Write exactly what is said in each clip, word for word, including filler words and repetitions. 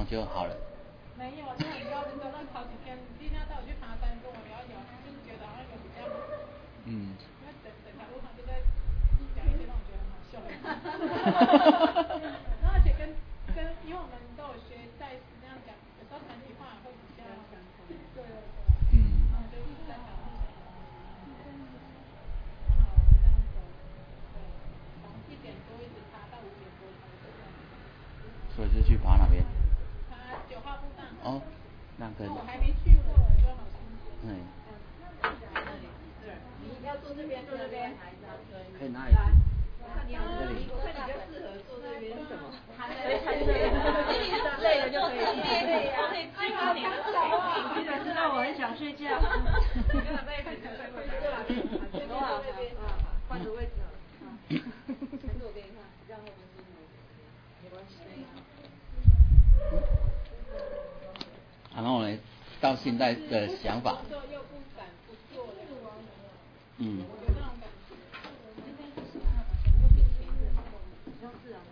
就好了。 没有，就很高，就说那好几天，今天带我去爬山，跟我聊一聊，就是觉得好像有比较好。嗯。因为整整条路上就在讲一些让我觉得很好笑的。然后而且跟跟，因为我们都有学在那样讲，有时候团体话会比较相同。对对对。嗯。然后就一直在讲路程。然后就这样走，对，从一点多一直爬到五点多才这样。 所以是去爬哪边？ 爬九号步道。 哦，那个。 我还没去过，就好新鲜。嗯。你要坐这边，坐这边。 可以哪里？ 这里。我看你比较适合坐这边，什么？ 躺着，躺着，累了就可以。累呀。最好你的脚，居然知道我很想睡觉。 跟着在一起才会睡。多好， 换个位置好了。 还是我给你看，让后面是没关系。 然后呢，到现在的想法。 做又不敢不做的。 嗯。 有那种感觉。今天不行啊，又比前日比较自然。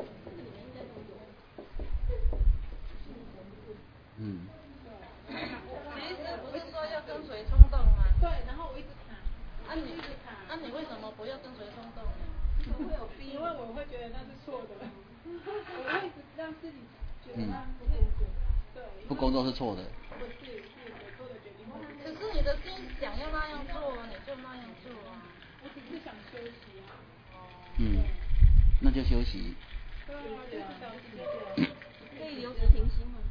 嗯。 其实不是说要跟随冲动吗？ 对，然后我一直卡， 啊你一直卡。 那、啊、你为什么不要跟随冲动呢？ 会有逼，因为我会觉得那是错的，我会一直让自己觉得那不是对， 不工作是错的。 不是，是我做的决定。 可是你的心想要那样做，你就那样做啊。 我只是想休息啊。 嗯，那就休息。 对啊，就是找时间。 可以留职停薪吗？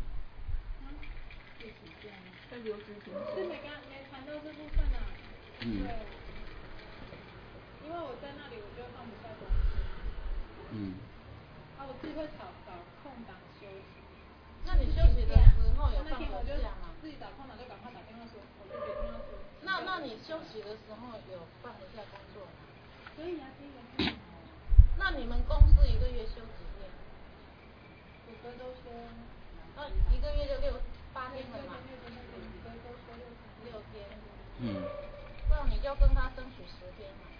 可以留职停薪。 是每个每谈到这部分啊。 嗯。 对。因为我在那里，我就放不下东西。 嗯。 啊，我自己会找找空档休息。 那你休息的时候有放得下吗？ 自己找空档就赶快打电话说，我就决定要休息。 那那你休息的时候有放得下工作吗？ 可以啊，可以啊，可以啊。 那你们公司一个月休几天？ 五个都休。 那一个月就六八天了嘛。六天。 嗯。 不然你就跟他争取十天嘛。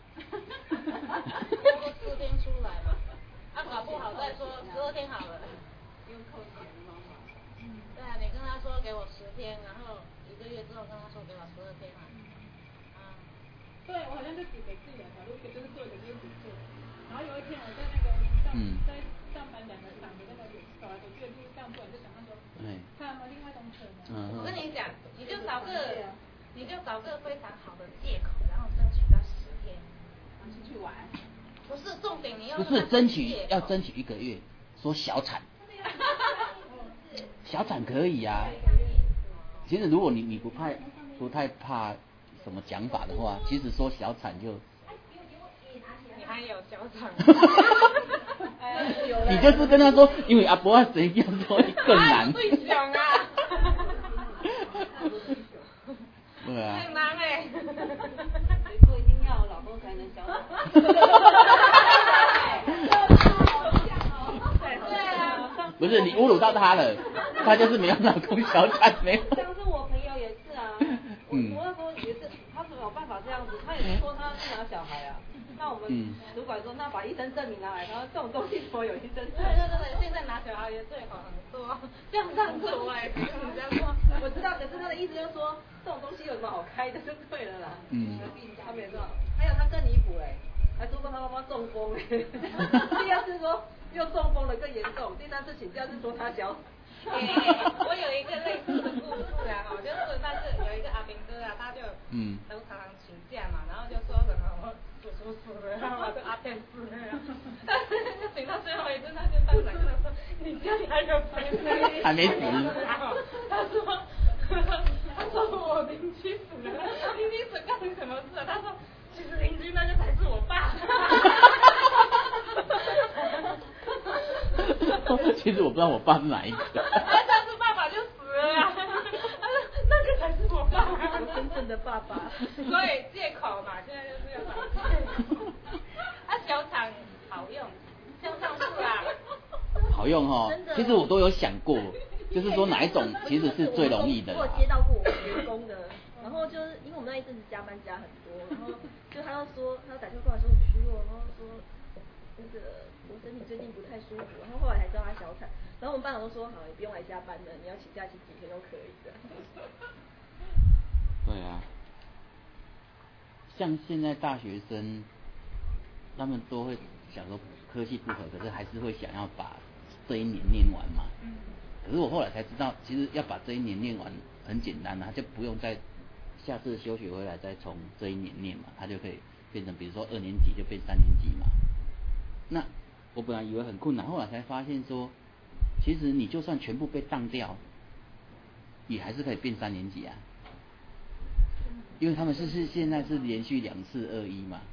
多个四天出来嘛。啊，搞不好再说十二天好了。 用扣钱的方法。 嗯。对啊，你跟他说给我十天，然后一个月之后跟他说给我十二天嘛。啊。 对，我好像就只给自己两条路，一个就是做，一个就是不做。然后有一天我在那个上、嗯、在上班两个场的那个走来走去的路上，突然就想到说，嗯，看有没有另外一种可能。 嗯。我跟你讲，你就找个，你就找个非常好的借口，然后争取到十天， 出去玩。 不是重点，你要不是争取要争取一个月，说小产。小产可以啊。其实如果你你不怕不太怕什么讲法的话，其实说小产就。 你还有小产。 你就是跟他说，因为阿伯啊谁要说更难。 最想啊。 对啊。 很难哎。 谁说一定要老公才能小产？ 对啊。 不是你侮辱到他了，他就是没有老公小产没有。 像是我朋友也是啊，我我那时候也是，他是没有办法这样子，他也是说他是拿小孩啊。那我们主管说，那把医生证明拿来，他说这种东西说有医生证明。 对对对，现在拿小孩也最好很多，这样上次我也跟人家说， 我知道，可是他的意思就是说，这种东西有什么好开的就对了啦。 嗯。 他没说，还有他更离谱哎，还说过他妈妈中风哎，第二次说又中风了更严重，第三次请假是说他小。 欸、我有一个类似的故事啊，哈，就是那是有一个阿兵哥啊，他就嗯，都常常请假嘛，然后就说什么我叔叔死了，然后我就阿变死了，但是就请到最后一次，他就当场跟他说，你家里还有谁呢？ 还没死。 他说，他说我邻居死了，邻居死干什么事啊？他说，其实邻居那就才是我爸。 其实我不知道我爸是哪一个。 但是爸爸就死了呀，那个才是我爸， 真正的爸爸。 所以借口嘛，现在就是要找借口。啊，小厂好用，像上次啊。 好用哦，其实我都有想过，就是说哪一种其实是最容易的。 我接到过我员工的，然后就是因为我们那一阵子加班加很多，然后就他要说，他打电话过来说我虚弱，然后说。我那个我身体最近不太舒服，然后后来才知道他小产，然后我们班长都说好，你不用来加班的，你要请假请几天都可以的。 对啊，像现在大学生，他们都会想说科系不合，可是还是会想要把这一年念完嘛。嗯。可是我后来才知道，其实要把这一年念完很简单啊，他就不用再下次休学回来再从这一年念嘛，他就可以变成比如说二年级就变三年级嘛。那我本来以为很困难，后来才发现说，其实你就算全部被当掉，也还是可以变三年级啊。因为他们是是现在是连续两次二一嘛，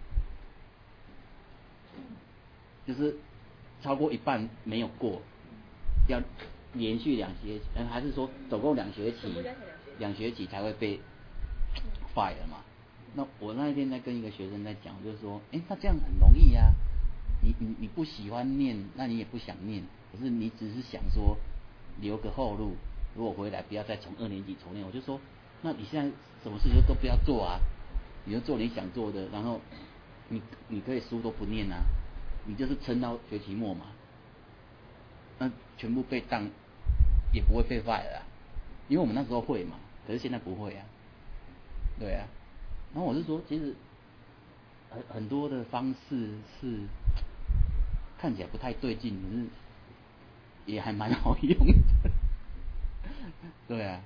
就是超过一半没有过，要连续两学期，还是说总共两学期，两学期才会被 fire 嘛？那我那一天在跟一个学生在讲，就是说，哎，那这样很容易啊，你你你不喜欢念，那你也不想念，可是你只是想说留个后路，如果回来不要再从二年级重念，我就说，那你现在什么事情都不要做啊，你就做你想做的，然后你你可以书都不念啊，你就是撑到学期末嘛，那全部被当也不会被 fire 啊，因为我们那时候会嘛，可是现在不会啊，对啊，然后我是说，其实很很多的方式是看起来不太对劲，可是也还蛮好用的，对啊。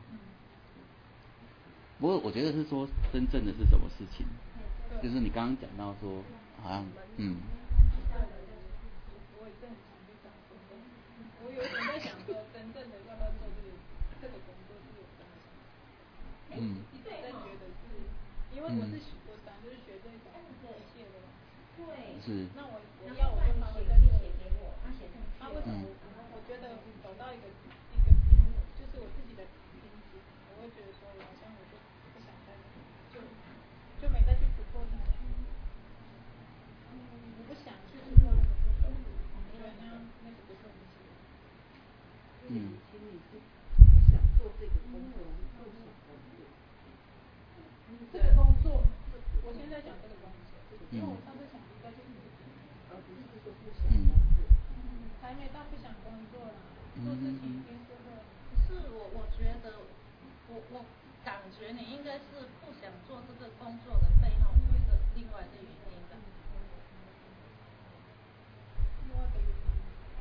不过我觉得是说真正的是什么事情，就是你刚刚讲到说，好像嗯。 我有点在想说，真正的要不要做这个这个工作是有关系。嗯。一直在觉得是，因为我是我本来就是学这种机械的嘛。对。 是。 那我我要我就把我在写给我，他写成。他为什么？我觉得走到一个一个瓶，就是我自己的瓶颈，我会觉得说，好像我就不想再就就没再去突破它。嗯，我不想去突破那个部分，我觉得那样那个不是很喜欢。 嗯。 其实你是不想做这个工作，不想工作。 这个工作，我现在讲这个工作，因为我上次想应该就是而不是说不想工作。 还没到不想工作啦，做事情一定是会。 可是我我觉得，我我感觉你应该是不想做这个工作的背后有一个另外的原因的。 另外的原因。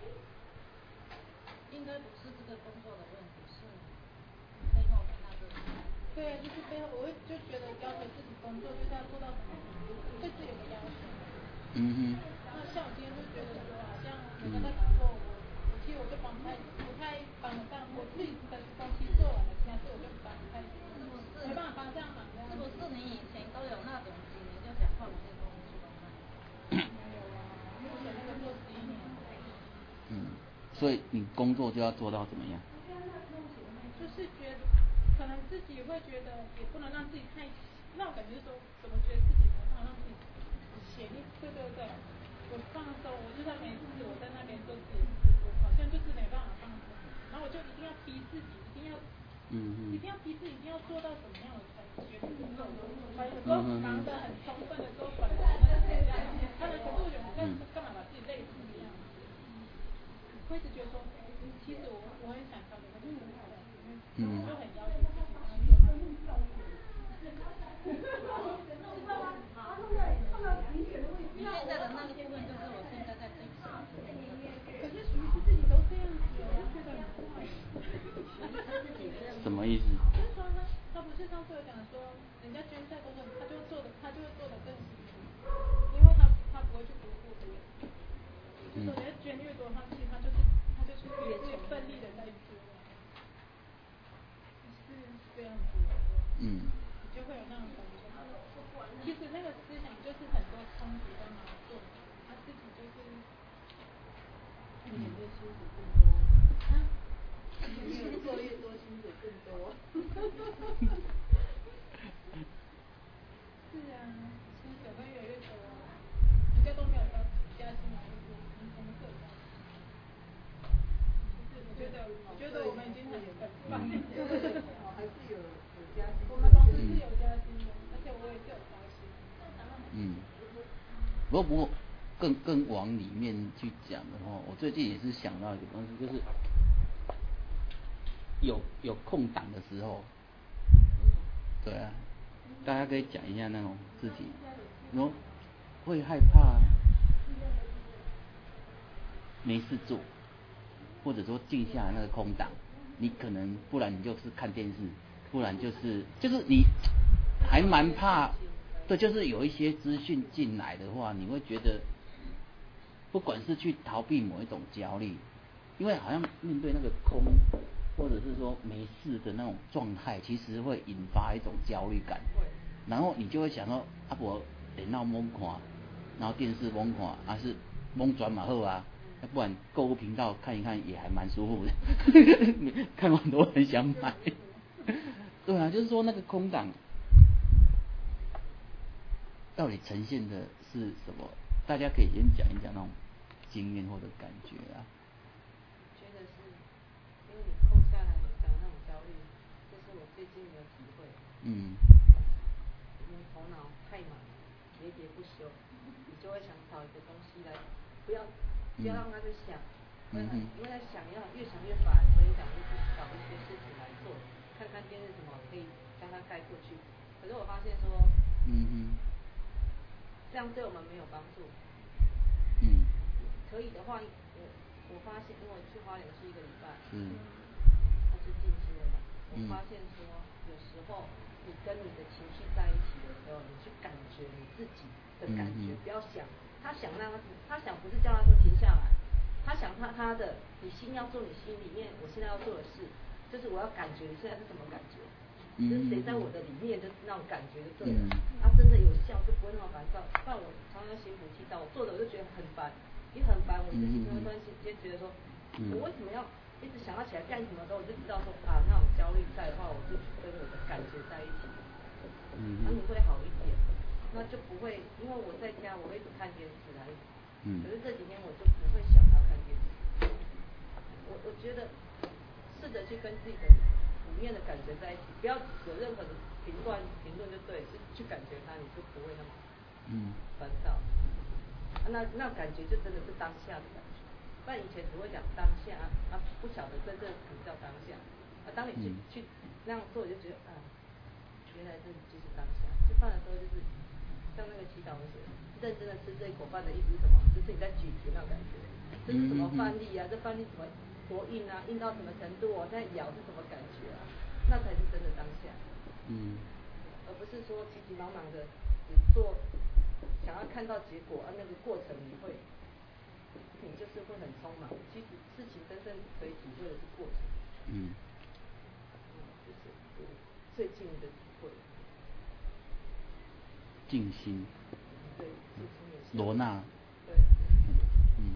应该不是这个工作的问题，是背后的那个。 对，就是背后，我会就觉得要求自己工作就是要做到什么程度，对自己有个要求。 嗯哼。 那像我今天就觉得说，好像人家在工作，我我其实我就帮不太不太帮得上，我自己的东西做完了，其他事我就帮不太，没办法帮这样忙这样。 是不是你以前都有那种几年就想换这个工作吗？ 没有啊，因为我那个做十一年。 嗯，所以你工作就要做到怎么样？ 就是觉得，可能自己会觉得，也不能让自己太，那我感觉说，怎么觉得自己没办法让自己写一，对对对，我放松，我就算没事，我在那边做自己的事，我好像就是没办法放松，然后我就一定要逼自己，一定要，嗯一定要逼自己，一定要做到什么样的程序，就是这种，还有时候忙得很充分的时候，本来那是这样，他们可是我觉得在干嘛把自己累成这样，会一直觉得说，其实我我很想调整那个状态，嗯，就很要求自己。 你现在的那个部分就是我现在在这个。 可是属于是自己都这样子，我就觉得很怪。 什么意思？ 就是说他他不是上次有讲说，人家捐赛都是他就会做的，他就会做的更辛苦，因为他他不会去辜负别人。就是说人家捐越多，他其实他就是他就是越越奋力的在做。是这样子。嗯。就会有那种感觉。其实那个思想就是很多冲突跟矛盾，他自己就是。 你的辛苦更多。啊？你越做越多，辛苦更多。 是啊，薪水会越来越多，人家都没有到加薪来就是你怎么可能？就是我觉得，我觉得我们已经很很棒。 哦，还是有有加薪。 我们公司是有加薪的，而且我也是有加薪。 嗯。不过不过， 更更往里面去讲的话，我最近也是想到一个东西，就是有有空档的时候，对啊，大家可以讲一下那种自己，然后会害怕没事做，或者说静下来那个空档，你可能不然你就是看电视，不然就是就是你还蛮怕，对，就是有一些资讯进来的话，你会觉得，不管是去逃避某一种焦虑，因为好像面对那个空，或者是说没事的那种状态，其实会引发一种焦虑感。然后你就会想说，啊我电脑猛看，然后电视猛看，还、啊、是猛转嘛好啊，不然购物频道看一看也还蛮舒服的，看完都很想买。对啊，就是说那个空档到底呈现的是什么？大家可以先讲一讲那种经验或者感觉啊。 觉得是，因为你空下来，你讲那种焦虑，这是我最近的体会。嗯。因为头脑太满，喋喋不休，你就会想找一个东西来，不要不要让他在想，嗯、因为在想要越想越烦，所以想就是找一些事情来做，看看电视什么可以将它盖过去。可是我发现说，嗯哼，这样对我们没有帮助。嗯。可以的话，我我发现，因为我去花莲是一个礼拜，嗯，它是静心的嘛，我发现说，有时候你跟你的情绪在一起的时候，你去感觉你自己的感觉，不要想，他想让他，他想不是叫他说停下来，他想他他的，你心要做你心里面我现在要做的事，就是我要感觉你现在是什么感觉。就是谁在我的里面，就是那种感觉就对了。他、嗯啊、真的有效，就不会那么烦躁。不然我常常心浮气躁，我做的我就觉得很烦，也很烦。我自己就会突然间觉得说，嗯、我为什么要一直想要起来干什么的时候，我就知道说啊，那种焦虑在的话，我就跟我的感觉在一起，嗯，那、啊、你会好一点，那就不会，因为我在家我会一直看电视啊，嗯，可是这几天我就不会想要看电视。我我觉得试着去跟自己的里面的感觉在一起，不要有任何的评断评论就对，是去感觉它，你就不会那么嗯烦躁。啊、那那感觉就真的是当下的感觉，不然以前只会讲当下啊，不晓得真正什么叫当下。啊，当你去、嗯、去那样做，就觉得啊，原来这就是当下。吃饭的时候就是像那个祈祷文写，认真的吃这一口饭的意思是什么？就是你在咀嚼那种感觉。这是什么饭粒啊？这饭粒怎么多硬啊？硬到什么程度哦？在咬是什么感觉啊？那才是真的当下。嗯。而不是说急急忙忙的只做，想要看到结果啊，那个过程你会，你就是会很匆忙。其实事情真正可以体会的是过程。嗯。嗯，就是我最近的体会。 静心。 对，静心也是。 罗娜。 对。 嗯。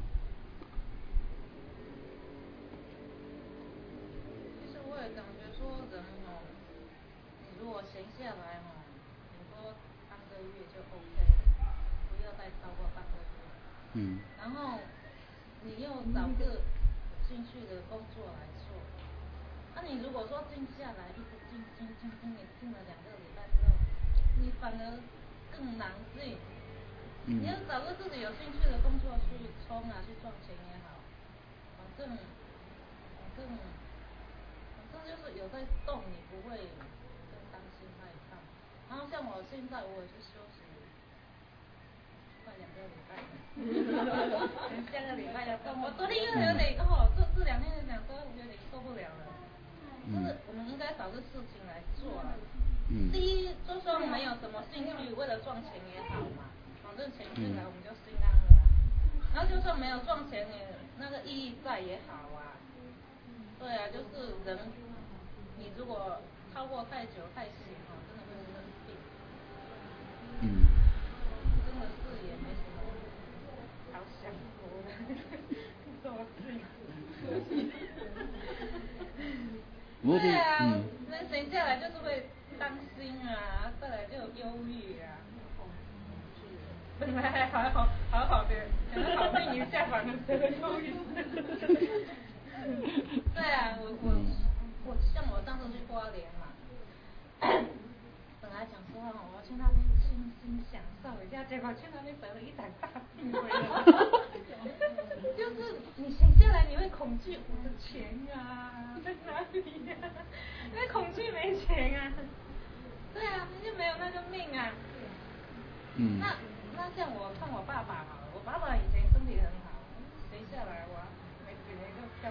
其实我也感觉说人哦，你如果闲下来哦，你说半个月就 OK 了，不要再超过半个月。嗯。然后你又找个有兴趣的工作来做，那、啊、你如果说静下来，一直静静静静，你静了两个礼拜之后，你反而更难静。嗯。你要找个自己有兴趣的工作去冲啊，去赚钱也好，反正反正反正就是有在动，你不会更担心害怕。然后像我现在我也是休息快两个礼拜了，下个礼拜要动，我昨天又有点哦，这这两天讲都有点受不了了。就是我们应该找个事情来做啊。嗯。第一，就算没有什么兴趣，为了赚钱也好嘛。反正钱进来我们就心安了、啊，然后就算没有赚钱也那个意义在也好啊，对啊，就是人，你如果超过太久太闲哦，真的会生病。嗯。真的是也没什么好想说的，说是。对啊，那闲下来就是会担心啊，再来就有忧郁啊。本来还好好好好的，可能好命一下反而得了忧郁症。对啊，我我我像我上次去花莲嘛，本来想说我要去那边静心享受一下家，结果去那边得了一场大病回来。就是你闲下来你会恐惧，我的钱啊在哪里呀、啊？因为恐惧没钱啊。对啊，你就没有那个命啊。嗯。那那像我看我爸爸好了，我爸爸以前身体很好，闲下来哇，没几年就飘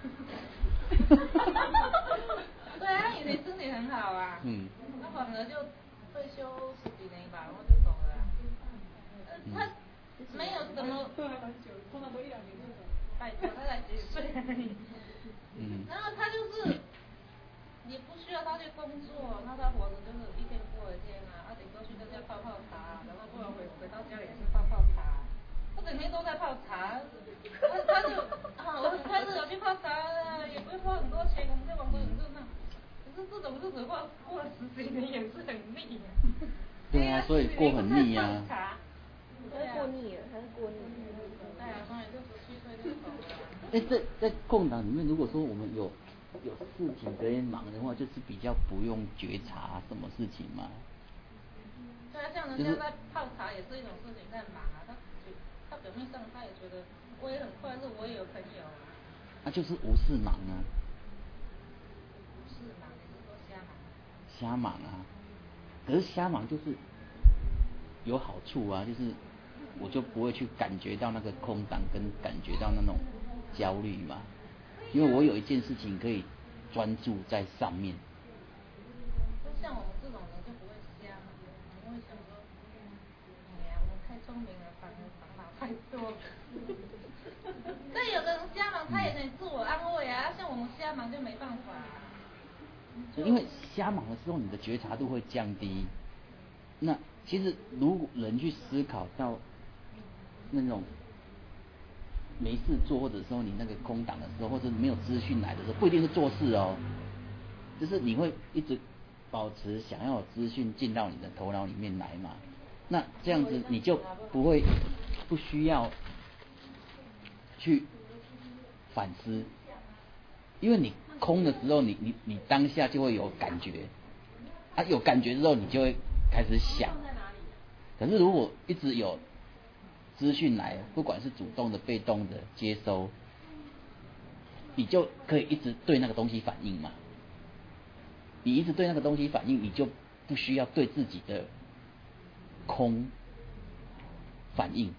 了。对啊，他以前身体很好啊。嗯。那反而就退休十几年吧，然后就走了、啊。呃，他没有什么。对啊，很久，通常都一两年就走。拜托，他才几岁而已。嗯。然后他就是。也不需要他去工作，那他活着就是一天过一天啊，他顶多去在家泡泡茶，然后不然回回到家里也是泡泡茶，他整天都在泡茶，他他就啊，我很快乐的去泡茶，也不用花很多钱，我们在网上很热闹，可是这种日子过过了十几年也是很腻啊。 对啊，所以过很腻啊。 他是过腻了，他是过腻了。 对啊，所以就十七岁就走了。 哎，在在共党里面，如果说我们有。有事情可以忙的话，就是比较不用觉察什么事情嘛。 对啊，像人家在泡茶也是一种事情在忙啊，他他表面上他也觉得我也很快乐，我也有朋友啊。 那、啊、就是无事忙啊。 无事忙，你是说瞎忙？ 瞎忙啊，可是瞎忙就是有好处啊，就是我就不会去感觉到那个空档，跟感觉到那种焦虑嘛。因为我有一件事情可以专注在上面。 就像我们这种人就不会瞎嘛，因为想说，哎呀，我们太聪明了，反而烦恼太多。但有的人瞎忙，他也可以自我安慰啊，像我们瞎忙就没办法、啊。 因为瞎忙的时候，你的觉察度会降低。那其实如果人去思考到那种。没事做，或者说你那个空档的时候，或者没有资讯来的时候，不一定是做事哦，就是你会一直保持想要有资讯进到你的头脑里面来嘛。那这样子你就不会不需要去反思，因为你空的时候，你你你当下就会有感觉，啊有感觉之后，你就会开始想。可是如果一直有资讯来，不管是主动的、被动的接收，你就可以一直对那个东西反应嘛。你一直对那个东西反应，你就不需要对自己的空反应，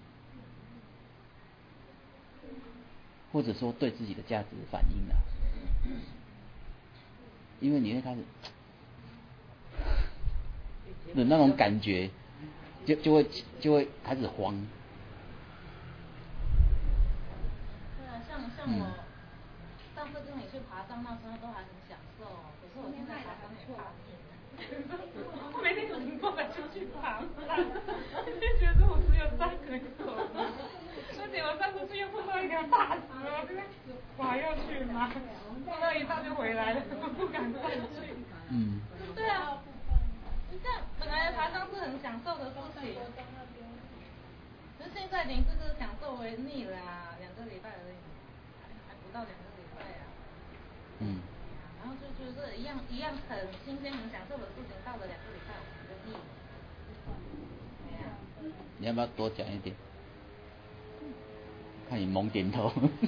或者说对自己的价值反应啊。因为你会开始的那种感觉，就就会就会开始慌。 像像我、嗯、上次跟你去爬山那时候都还很享受，可是我现在爬山也怕腻了。我每天有空过来就去爬山，就觉得我只有山可以走，而且我上次去又碰到一条大蛇，我真的我还要去吗？碰到一趟就回来了，不敢再去。嗯。对啊，这样本来爬山是很享受的事情，可是现在连这个享受为腻了啊，两个礼拜而已。不到两个礼拜啊，嗯，然后就就是一样一样很新鲜、很享受的事情，到了两个礼拜我们就腻了。对呀、啊。 你要不要多讲一点？看你猛点头。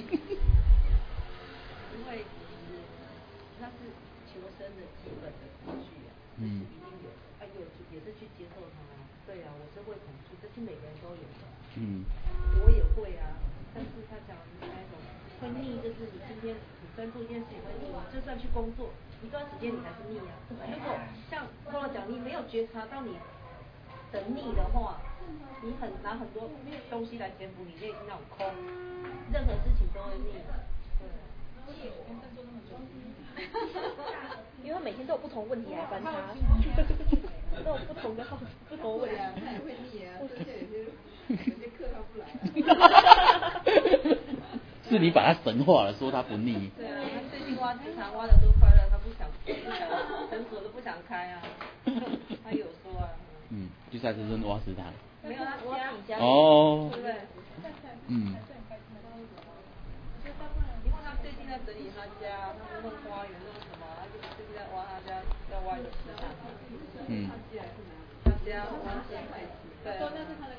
因为其实那是求生的基本的恐惧啊，嗯，一定有，啊有也是去接受它。对啊，我是会恐惧，这是每个人都有的。嗯，我也会啊，但是他讲的那种。会腻，就是你今天你专注一件事情会腻，就算去工作一段时间你还是腻啊。如果像刚刚讲，你没有觉察到你的腻的话，你很拿很多东西来填补你内心那种空，任何事情都会腻。对，所以我跟在做那么久， 因为每天都有不同问题来翻他，都有不同的好不同问题。 他也会腻啊，这些有些有些课他不来。 是你把它神化了，说它不腻。 对啊，他最近挖机场挖的多快乐，他不想，不想诊所都不想开啊。他有说啊。嗯， 就在这边挖食堂。 没有他家。 哦。 对不对？ 嗯。 因为他最近在整理他家，他弄花园弄什么，他就最近在挖他家，要挖一个食堂。嗯。他家挖对。说那是他的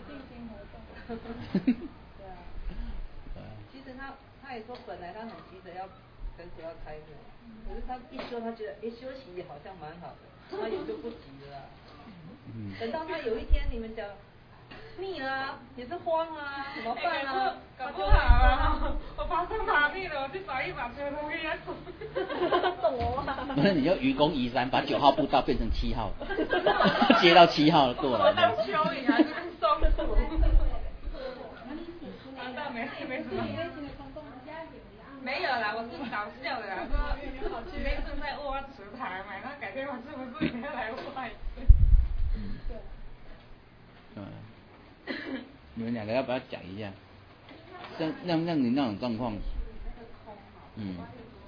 对啊。其实他他也说本来他很急着要跟谁要开会，可是他一休他觉得哎休息也好像蛮好的，他也就不急了、啊。嗯。等到他有一天你们讲腻了、啊，也是慌啊，怎么办啊？ 搞不好啊，我发生麻痹了，我去找一把球都给他走。 懂我吗？ 不是，你就愚公移山，把九号步道变成七号，接到七号过来。 我当蚯蚓还是松鼠？啊，倒没没什么。没有啦，我是搞笑的啦，说你们正在挖池塘嘛，那改天我是不是也要来挖一次？ 对。嗯。你们两个要不要讲一下？像像像你那种状况，嗯。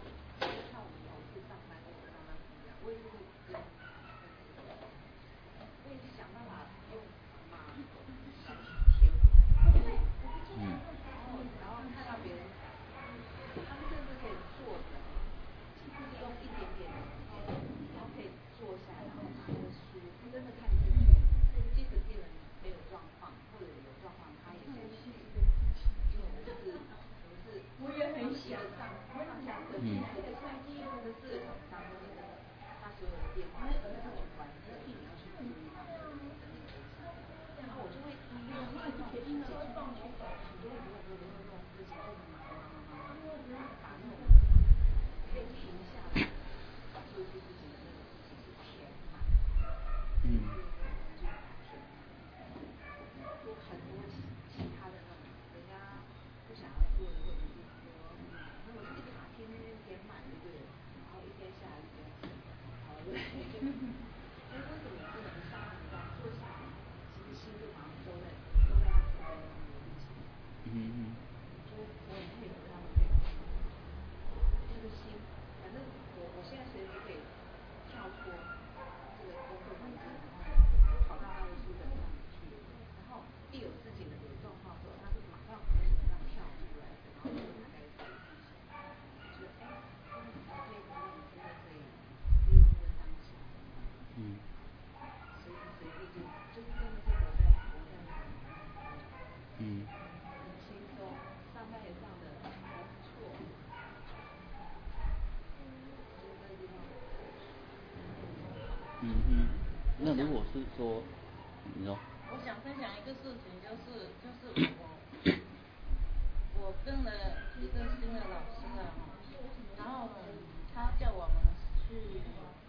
嗯嗯，那如果是说，你说。 我想分享一个事情，就是就是我我跟了一个新的老师啊，然后他叫我们去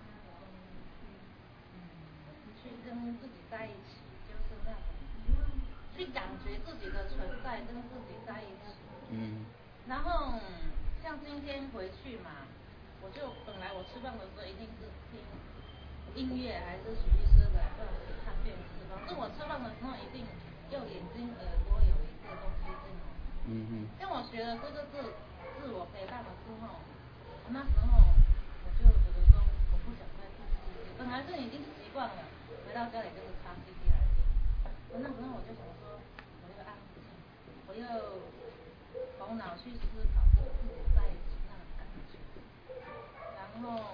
去跟自己在一起，就是那种去感觉自己的存在跟自己在一起。嗯。然后像今天回去嘛，我就本来我吃饭的时候一定是听音乐还是许医师的，或者是看电视。反正我吃饭的时候一定用眼睛、耳朵有一个东西进来。嗯哼。像我学了这个自自我陪伴的之后，那时候我就觉得说我不想再听 C D， 本来是已经习惯了，回到家里就是插 C D 来听。那时候我就想说，我要安静，我要头脑去思考自己在一起那种感觉，然后。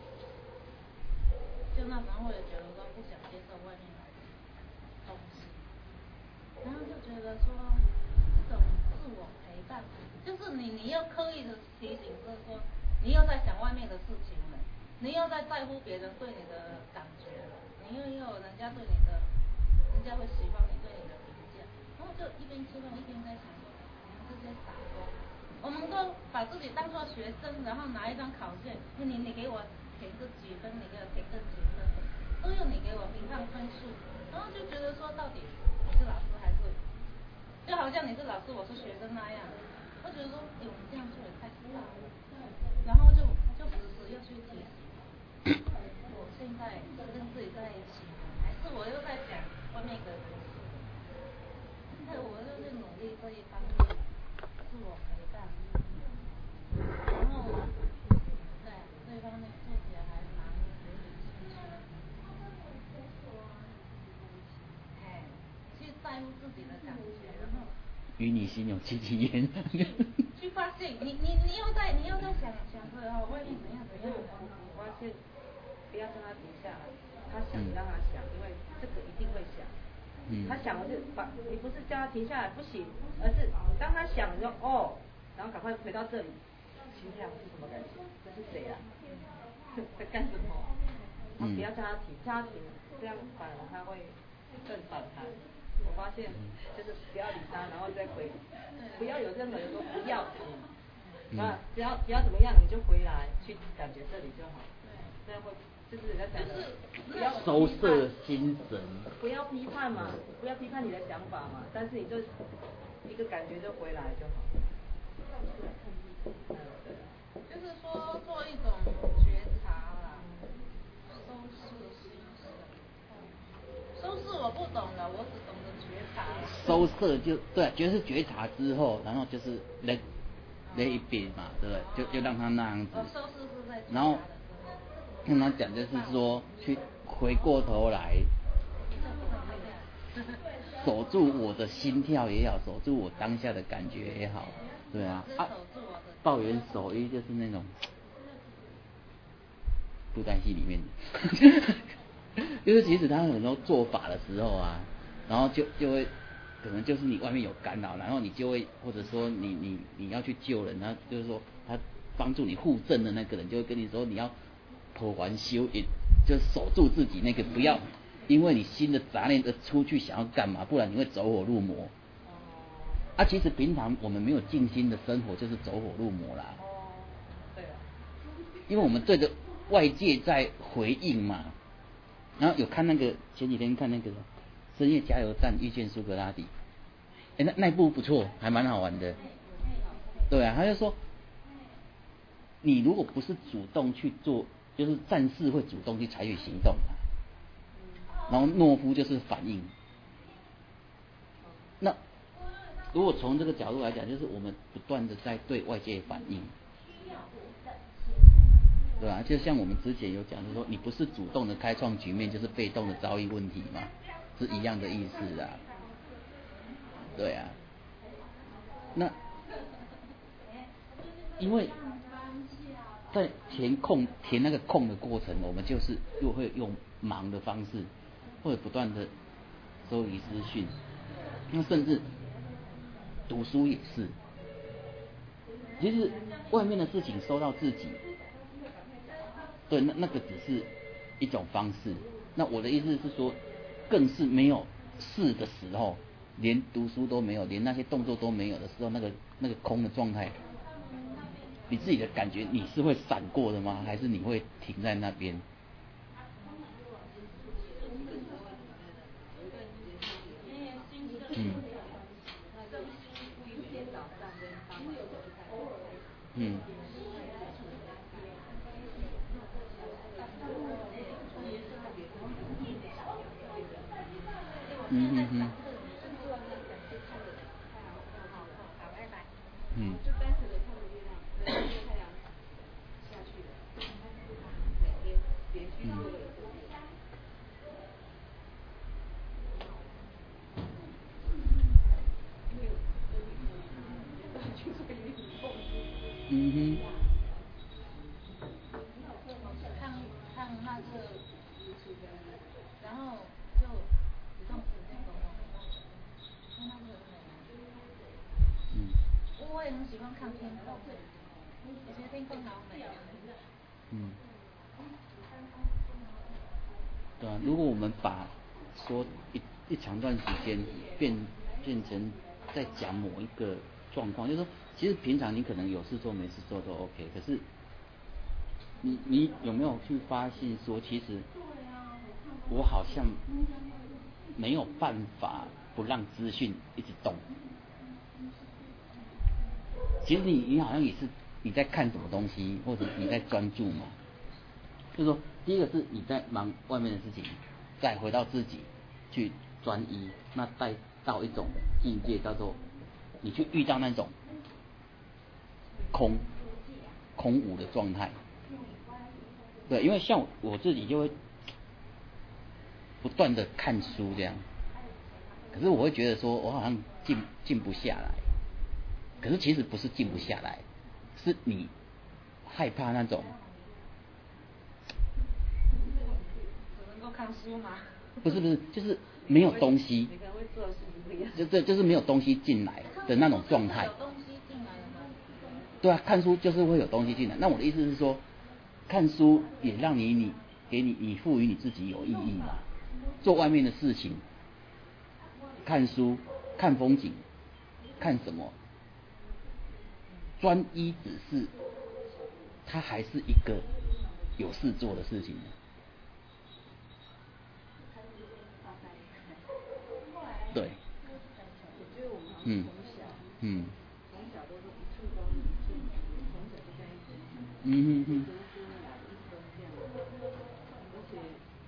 就那时候我也觉得说不想接受外面的东西，然后就觉得说这种自我陪伴，就是你你要刻意的提醒，就是说你又在想外面的事情了，你又在在乎别人对你的感觉了，你又有人家对你的，人家会喜欢你对你的评价，然后就一边吃饭一边在想说，你们这些傻瓜，我们都把自己当作学生，然后拿一张考卷，你你给我。填个几分，你给我填个几分，都用你给我评判分数，然后就觉得说到底你是老师还是，就好像你是老师我是学生那样，我觉得说哎我们这样做也太傻了，然后就就时时要去提醒，我现在是跟自己在一起，还是我又在想外面的东西，那我又在努力这一方面自我陪伴，然后对这一方面。在乎自己的感觉，然后与你心有戚戚焉。 去去发现，你你你又在你又在想想着哦，外面怎样怎样， 你发现不要让他停下来，他想你让他想，因为这个一定会想， 嗯、他想的是把，你不是叫他停下来不行，而是当他想你说哦，然后赶快回到这里，心跳是什么感觉？这是谁啊？在干什么？然后不要叫他停，叫他停，这样反而他会更反弹。我发现就是不要理他，然后再回，不要有任何人说不要停，那、嗯、只要只要怎么样你就回来去感觉这里就好，这样会就是人家讲的不要收摄心神， 不要批判嘛，不要批判你的想法嘛，但是你就一个感觉就回来就好。嗯，对。 就是说做一种觉察啦，收拾心神。收拾我不懂了，我只懂得觉察。 收摄就对，就是觉察之后，然后就是 let let it be 嘛，对不对？就就让他那样子。 哦，收拾是在。 然后跟他讲，就是说去回过头来，守住我的心跳也好，守住我当下的感觉也好，对啊。啊，抱元守一就是那种布袋戏里面的。就是其实他很多做法的时候啊，然后就就会可能就是你外面有干扰，然后你就会或者说你你你要去救人，然后就是说他帮助你护正的那个人就会跟你说你要破环修引，就守住自己那个，不要因为你新的杂念而出去想要干嘛，不然你会走火入魔。啊，其实平常我们没有静心的生活就是走火入魔啦。 对啊。 因为我们对着外界在回应嘛。然后有看那个前几天看那个深夜加油站遇见苏格拉底，哎，那那部不错，还蛮好玩的。对啊，他就说，你如果不是主动去做，就是战士会主动去采取行动嘛，然后懦夫就是反应。那如果从这个角度来讲，就是我们不断的在对外界反应。对啊，就像我们之前有讲，就是说你不是主动的开创局面，就是被动的遭遇问题嘛，是一样的意思啊。对啊，那因为在填空填那个空的过程，我们就是又会用忙的方式，或者不断的收集资讯，那甚至读书也是。其实外面的事情收到自己。对，那那个只是一种方式。那我的意思是说，更是没有事的时候，连读书都没有，连那些动作都没有的时候，那个那个空的状态，你自己的感觉你是会闪过的吗？还是你会停在那边？嗯。嗯。嗯嗯嗯。嗯。 就单纯的看着月亮，看着太阳下去了，每天连续做了一个月。 嗯哼。 看看那个，然后就不动时间都忘了，看那个美。 嗯。 我也很喜欢看天空，我觉得天空好美。 嗯。对啊，如果我们把说一一长段时间变变成在讲某一个状况，就是说，其实平常你可能有事做没事做都 OK， 可是你你有没有去发现说，其实我好像没有办法不让资讯一直动。其实你你好像也是你在看什么东西，或者你在专注嘛。就是说，第一个是你在忙外面的事情，再回到自己去专一，那带到一种境界叫做你去遇到那种空空无的状态。对，因为像我自己就会不断的看书这样，可是我会觉得说我好像静静不下来，可是其实不是静不下来，是你害怕那种。 只能够看书吗？ 不是不是，就是没有东西。 每个人会做的事情不一样。 就这就是没有东西进来的那种状态。 有东西进来了吗？ 对啊，看书就是会有东西进来。那我的意思是说，看书也让你你给你你赋予你自己有意义嘛。做外面的事情，看书、看风景、看什么，专一只是它还是一个有事做的事情。对。 我觉得我们嗯从小， 嗯， 从小都是一触动一触，从小就在一起， 嗯嗯嗯， 读书啊，一生这样，而且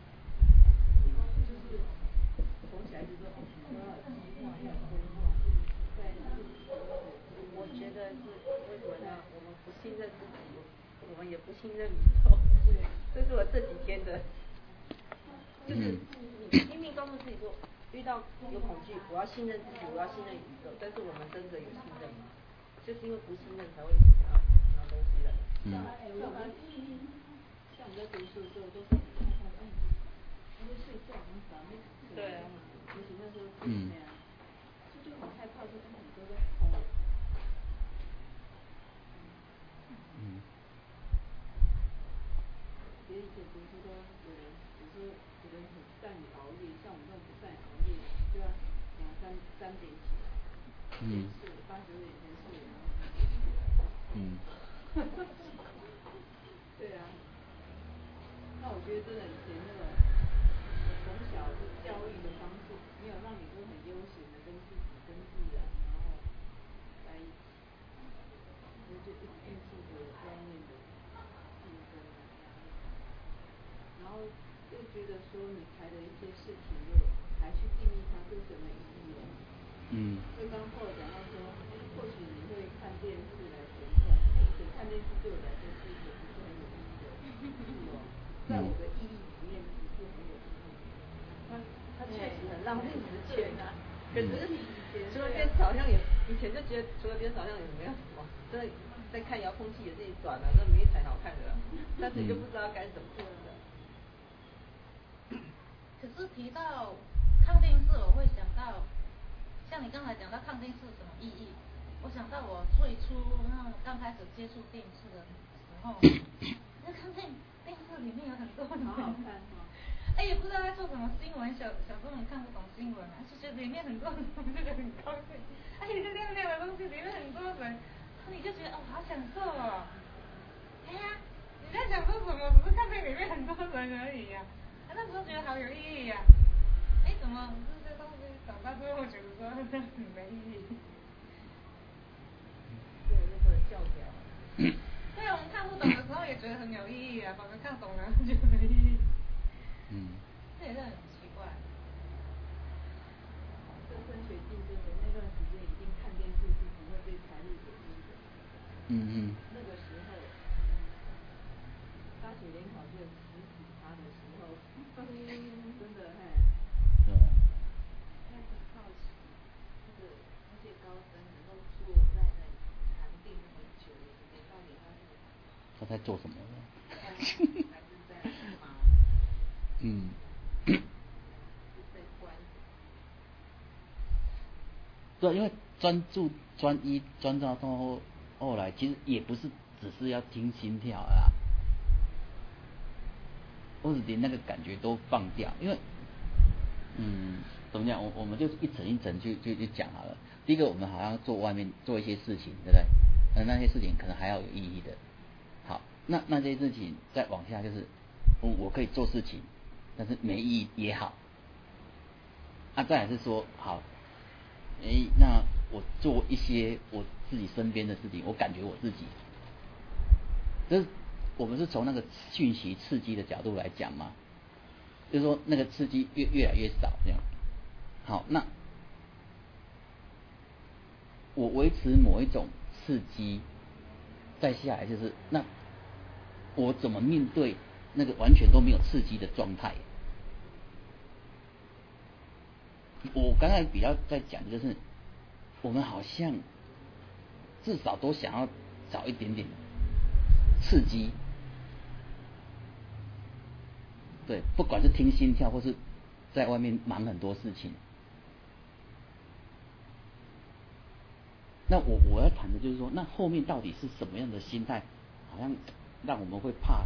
就是从小一直说，你要有计划，要有规划，在我觉得是为什么呢？我们不信任自己，我们也不信任宇宙，对，这是我这几天的，就是你拼命告诉自己说。遇到有恐惧，我要信任自己，我要信任宇宙。但是我们真的有信任吗？就是因为不信任才会一直想要拿东西来。嗯。像我们像我们在读书的时候，都是很害怕，哎，我会睡觉，很早没起来。对啊。尤其那时候嗯。就就很害怕说，哎，很多都空了。嗯。别以前读书都有人，有时候有人很善于熬夜，像我们这种不善于熬夜，就要两三三点起来，嗯，是八九点前睡，然后嗯，对啊，那我觉得真的以前那种从小是教育的方式，没有让你都很悠闲的跟自己跟自然，然后在一起，所以就一直应付着外面的竞争啊压力，然后又觉得说你排的一些事情又还去定义它是什么意义了。嗯。所以刚后来讲到说，或许你会看电视来存在，以前看电视对我来说是一个不是很有意义的事哦，在我的意义里面不是很有意义。它它确实很浪费时间啊。可是除了电视好像也，以前就觉得除了电视好像也没有什么，真的在看遥控器也自己转了，那没一台好看的了，但是你就不知道该怎么做的。 可是提到看电视，我会想到，像你刚才讲到看电视什么意义，我想到我最初那刚开始接触电视的时候，那看电电视里面有很多很好好看哈。 哎，也不知道在做什么新闻，小小时候你看不懂新闻啊，就觉得里面很多人，就觉得很高兴。哎，一个亮亮的东西，里面很多人，你就觉得哦，好享受哦。哎呀，你在享受什么？只是看见里面很多人而已呀、啊。那时候觉得好有意义呀、啊。哎，怎么这些东西长大之后觉得说很没意义？ 对，那个教条。 对啊，我们看不懂的时候也觉得很有意义啊，反正看懂了就没意义。嗯。这也是很奇怪。 在升学竞争的那段时间，一定看电视是不会被财力所逼的。嗯嗯。那个时候，大学联考卷十几趴的时候，真的嘿。对。那很好奇，这个那些高僧能够坐在那里禅定那么久的时间，到底他是他在做什么呢？ 还是在干嘛？嗯。 对，因为专注、专一、专照到后后来，其实也不是只是要听心跳啦，或者连那个感觉都放掉，因为，嗯，怎么讲？我我们就一层一层去去去讲好了。第一个，我们好像做外面做一些事情，对不对？那那些事情可能还要有意义的。好，那那些事情再往下就是，我我可以做事情，但是没意义也好。啊，再来是说好。哎，那我做一些我自己身边的事情，我感觉我自己，这我们是从那个讯息刺激的角度来讲嘛，就是说那个刺激越越来越少这样。好，那我维持某一种刺激，再下来就是那我怎么面对那个完全都没有刺激的状态？我刚才比较在讲的就是，我们好像至少都想要找一点点刺激，对，不管是听心跳或是在外面忙很多事情。那我我要谈的就是说，那后面到底是什么样的心态，好像让我们会怕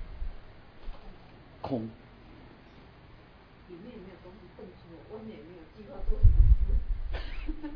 空。 里面也没有东西动出我，外面也没有计划做什么事。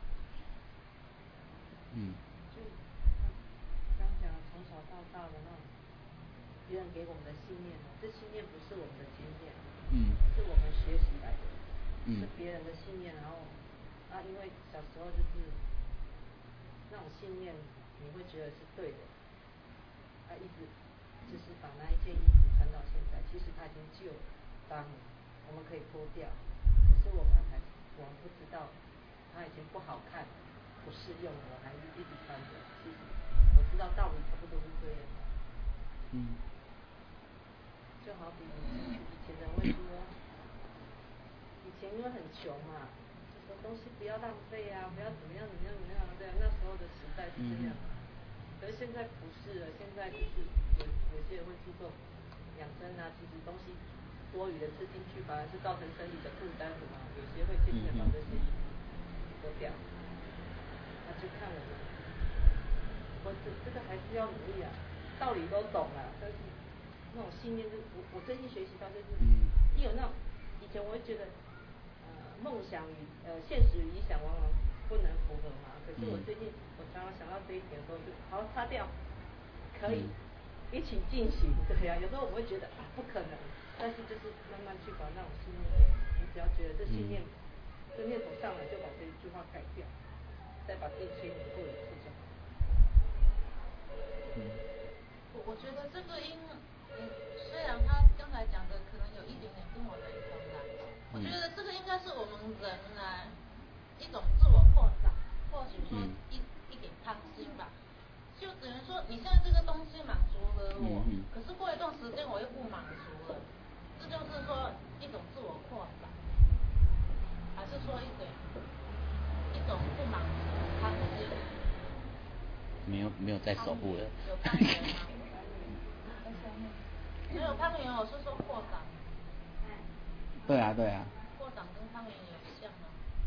嗯。 就刚讲从小到大的那种别人给我们的信念，这信念不是我们的经验， 嗯， 是我们学习来的， 嗯， 是别人的信念，然后啊，因为小时候就是那种信念，你会觉得是对的，啊，一直就是把那一件衣服穿到现在，其实它已经旧了，脏了，我们可以脱掉，可是我们还我们不知道它已经不好看，不适用了，我还一直穿着。其实我知道道理差不多是这样。 嗯。 就好比以前人会说，以前因为很穷嘛，就说东西不要浪费啊，不要怎么样怎么样怎么样，对啊，那时候的时代是这样。嗯、可是现在不是了，现在就是有有些人会注重养生啊，其实东西多余的吃进去反而是造成身体的负担的嘛，有些会渐渐把这些脱掉。那就看我们，我这这个还是要努力啊，道理都懂了，但是那种信念就我我最近学习到就是，你有那种以前我会觉得，呃梦想与呃现实与理想往往不能符合嘛，可是我最近我常常想到这一点的时候就好擦掉，可以一起进行，对呀、啊，有时候我会觉得啊不可能，但是就是慢慢去把那种信念，你只要觉得这信念，这念头上来就把这一句话改掉，再把这一切过一次就好。 嗯，我我觉得这个因。嗯，虽然他刚才讲的可能有一点点跟我雷同啦，我觉得这个应该是我们人啊一种自我扩展，或许说一、嗯、一点贪心吧，就只能说你现在这个东西满足了我，嗯、可是过一段时间我又不满足了，这就是说一种自我扩展，还是说一种一种不满足贪心？ 没有没有在守护了。 有贪心吗？没有汤圆，我是说扩展。 对啊对啊。 扩展跟汤圆有像吗？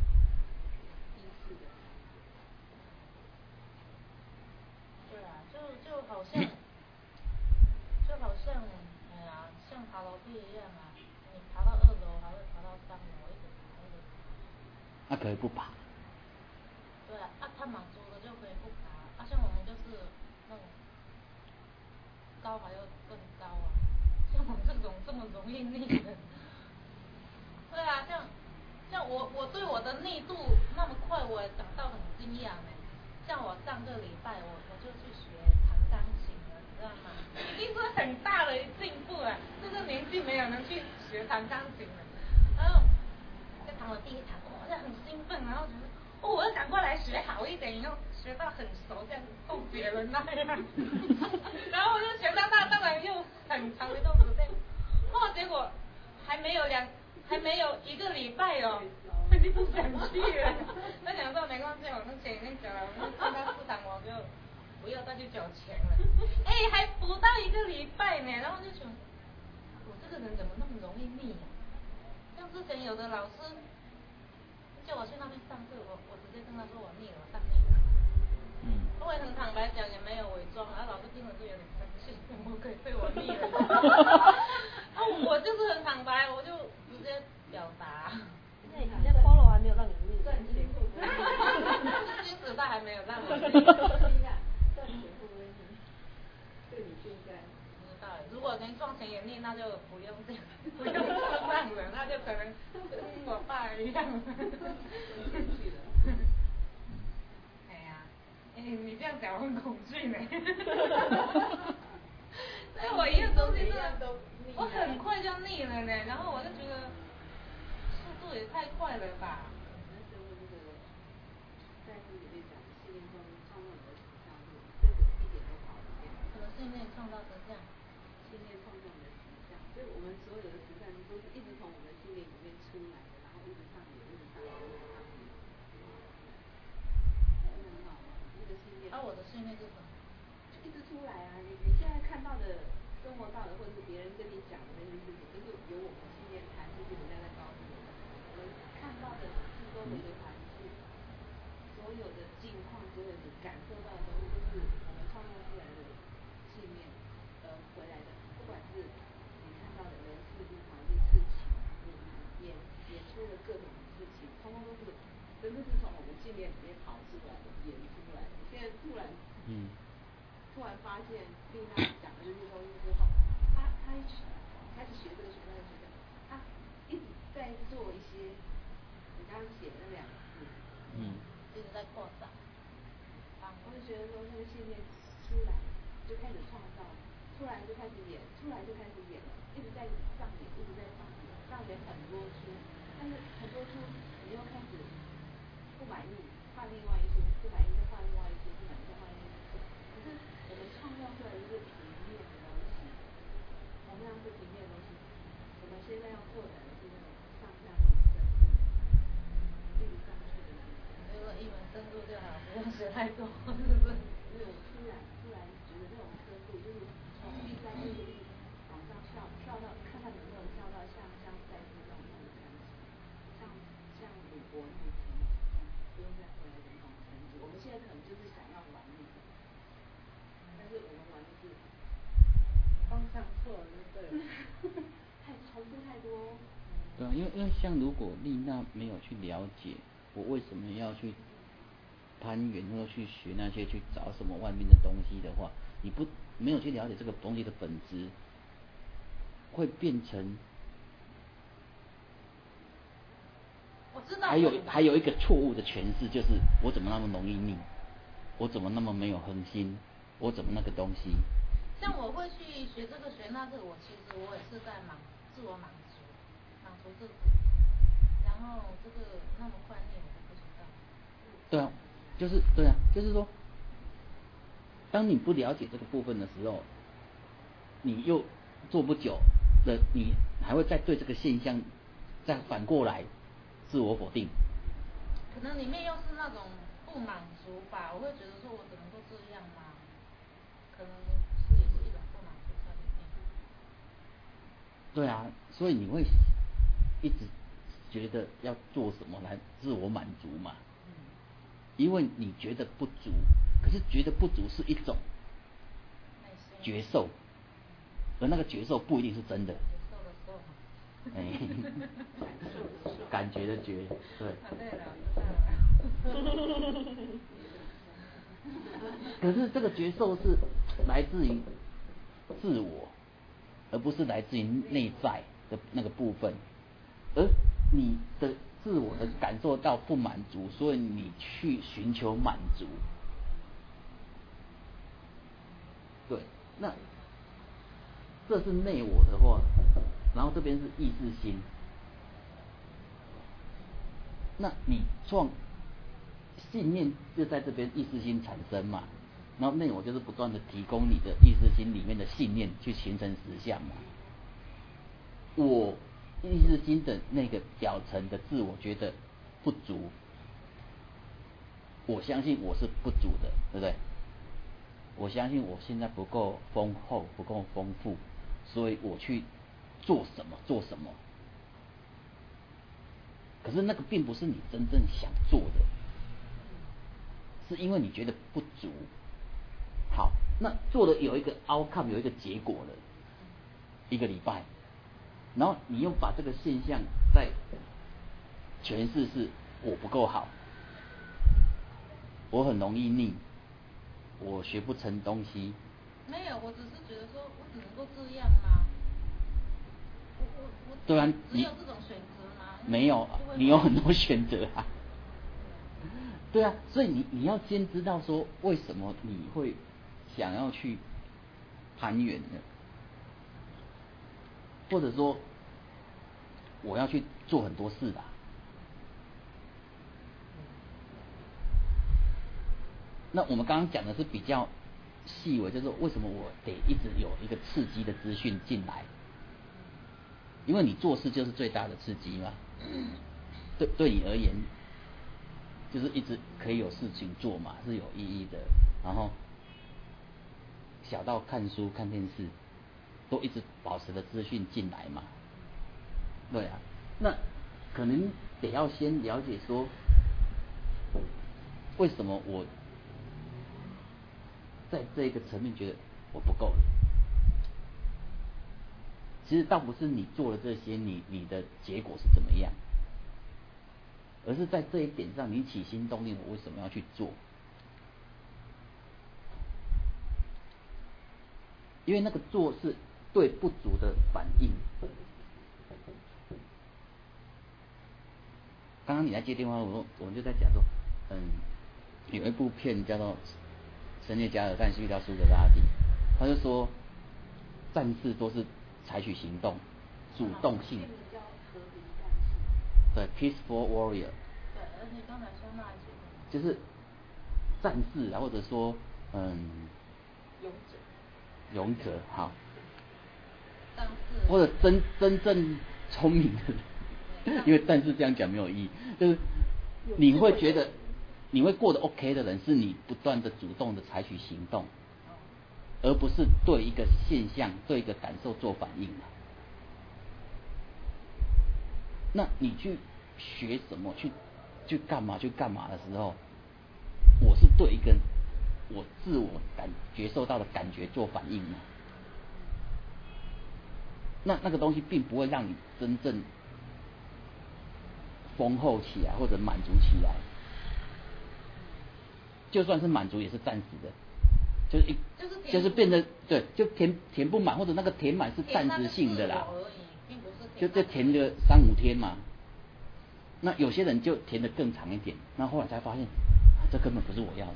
对啊，就就好像，就好像，哎呀，像爬楼梯一样啊，你爬到二楼还会爬到三楼，一直爬一直爬。 那可以不爬。 对啊，啊，他满足了就可以不爬，啊，像我们就是那种高还要更高啊。像我这种这么容易腻的，对啊，像像我我对我的腻度那么快，我也感到很惊讶呢。像我上个礼拜我我就去学弹钢琴了，你知道吗？已经是很大的进步了，这个年纪没有人去学弹钢琴了。然后就弹了第一堂，我就很兴奋，然后觉得哦，我要赶快来学好一点，然后学到很熟，像周杰伦那样。然后我就学到那当然又很长一段时间，哦，结果还没有两，还没有一个礼拜哦，我就不想去了。我想说没关系，我那钱已经缴了，我上到市场我就不要再去缴钱了。哎，还不到一个礼拜呢，然后就想，我这个人怎么那么容易腻呀、啊？像之前有的老师叫我去那边上课，我我直接跟他说我腻了，我上腻了。嗯，我也很坦白讲，也没有伪装，啊，老师听了就有点生气，怎么可以对我腻了？啊，我就是很坦白，我就直接表达。 那你现在 follow 还没有让你腻， 赚钱会不会？ 新时代还没有让我腻。 赚钱会不会腻？对你现在。 不知道，如果能赚钱也腻，那就不用这样，不用这样了，那就可能跟我爸一样。哎呀，哎，你这样讲我很恐惧呢。所以我一样东西都，我很快就腻了呢，然后我就觉得速度也太快了吧。 那时候那个在书里面讲信念中创造你的实相，这个一点都不好一点。 什么信念创造实相？ 信念创造你的实相，所以我们所有的实相都是一直从我们的信念里面出来的，然后一直上演，一直上演，一直上演。真的很好玩，那个信念。 啊，我的信念是什么？ 一直出来啊！你你现在看到的、生活到的，或者是别人跟你讲的那些事情，就是由我们信念谈出去，人家在告诉训练里面跑出来的、演出来的。现在突然，嗯，突然发现丽娜讲的这些东西之后，他他一开始学这个学那个学的，他一直在做一些你刚刚写的那两个字，嗯， 一直在扩张。 我就觉得说，那个训练出来就开始创造，突然就开始演，突然就开始演了，一直在上演，一直在上演，上演很多出，但是很多出你又开始不满意，换另外一些，不满意再换另外一些，不满意再换另外一些。可是我们创造出来的是平面的东西，同样是平面的东西，我们现在要拓展的是那种上下那种深度，一直上去的。 如果一门深度就好，不用学太多，是不是？ 没有突然突然觉得那种深度，就是从第三个力往上跳，跳到看看能不能跳到像像赛事那种那种层级，像像鲁国那种层级，不用再回来的那种层级。我们现在可能就是想要玩那个，但是我们玩的是方向错了，对了， 太重复太多。 对啊，因为因为像如果丽娜没有去了解我为什么要去攀援或去学那些去找什么外面的东西的话，你不没有去了解这个东西的本质，会变成。 我知道。 还有还有一个错误的诠释，就是我怎么那么容易腻，我怎么那么没有恒心，我怎么那个东西。 像我会去学这个学那个，我其实我也是在满自我满足，满足自己，然后这个那么快腻我就不知道。 对啊，就是对啊，就是说，当你不了解这个部分的时候，你又做不久的，你还会再对这个现象再反过来自我否定。 可能里面又是那种不满足吧，我会觉得说我只能够这样吗？可能是也是一种不满足在里面。 对啊，所以你会一直觉得要做什么来自我满足嘛？因为你觉得不足，可是觉得不足是一种觉受，而那个觉受不一定是真的。哎，感觉的觉，对。可是这个觉受是来自于自我，而不是来自于内在的那个部分，而你的自我的感受到不满足，所以你去寻求满足。对，那这是内我的话，然后这边是意识心。那你创信念就在这边意识心产生嘛，然后内我就是不断的提供你的意识心里面的信念去形成实相嘛。我意识心的那个表层的自我觉得不足，我相信我是不足的，对不对？我相信我现在不够丰厚，不够丰富，所以我去做什么做什么。可是那个并不是你真正想做的，是因为你觉得不足。好，那做了有一个 outcome， 有一个结果了，一个礼拜，然后你又把这个现象再诠释是我不够好，我很容易腻，我学不成东西。 没有，我只是觉得说我只能够这样吗？我我我对啊， 只有这种选择吗？ 没有，你有很多选择啊。对啊，所以你你要先知道说为什么你会想要去攀援的，或者说我要去做很多事啦。那我们刚刚讲的是比较细微，就是为什么我得一直有一个刺激的资讯进来，因为你做事就是最大的刺激嘛。对对你而言，就是一直可以有事情做嘛，是有意义的。然后小到看书、看电视，都一直保持着资讯进来嘛。对啊，那可能得要先了解说，为什么我在这个层面觉得我不够了。其实倒不是你做了这些，你你的结果是怎么样， 而是在这一点上你起心动念，我为什么要去做？因为那个做是对不足的反应。刚刚你来接电话，我我们就在讲说，嗯，有一部片叫做《神猎加尔但是遇到苏格拉底》，他就说，战士都是采取行动，主动性。对 ，peaceful warrior。 对，而且刚才说那句。 就是战士啊，或者说嗯， 勇者。 勇者好。 但是。 或者真真正聪明的人，因为但是这样讲没有意义，就是你会觉得你会过得 OK 的人，是你不断的主动的采取行动，而不是对一个现象、对一个感受做反应。那你去学什么，去去干嘛，去干嘛的时候，我是对一个我自我感觉受到的感觉做反应嘛？那那个东西并不会让你真正丰厚起来或者满足起来，就算是满足也是暂时的，就是一就是就是变得对，就填填不满，或者那个填满是暂时性的啦，就就填个三五天嘛。那有些人就填得更长一点，那后来才发现，啊，这根本不是我要的。